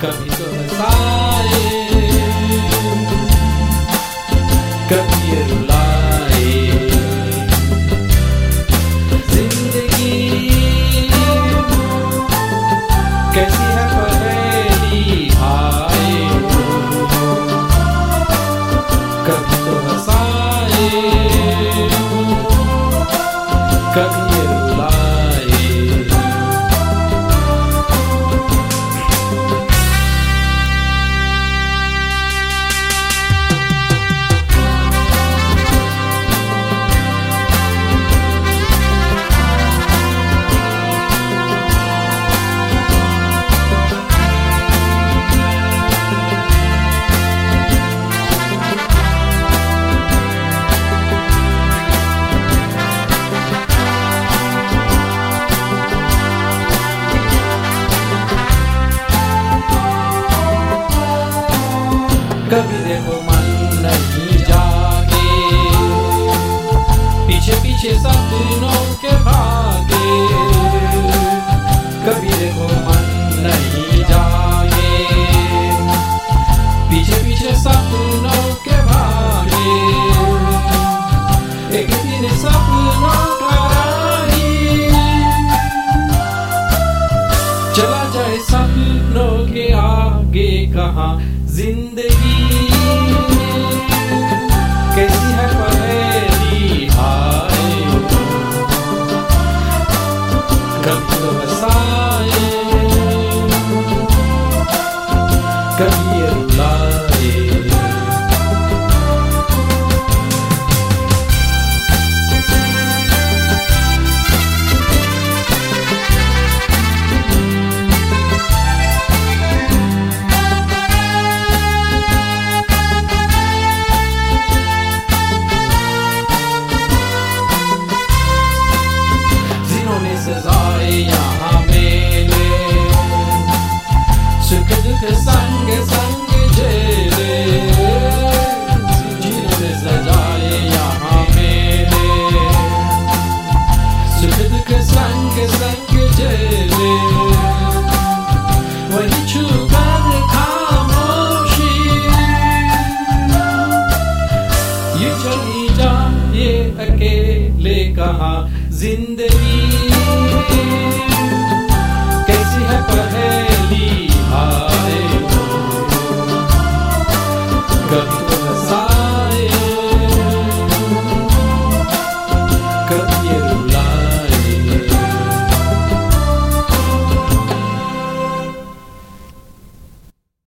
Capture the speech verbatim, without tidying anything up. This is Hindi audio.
कभी तो हंसाए, कभी ये रुलाए। जिंदगी कैसी है पहेली भाई, कभी तो हंसाए, कभी ये रुलाए। कभी देखो मन नहीं जागे, पीछे पीछे सपनों के भागे। कभी देखो मन नहीं जागे, पीछे पीछे सपनों के भागे। एक दिन सपनों का राही चला जाए सपनों के आगे कहाँ। जिंदगी कैसी है पहेली हाय, कभी तो हंसाए, कभी ये रुलाए। सजाए यहाँ मेले, सुख दुख संग संग झेले। जिन्होंने सजाए यहाँ मेले, सुख दुख संग संग झेले। वही छूकर खामोशी ये चली जाए अकेले कहाँ। जिंदगी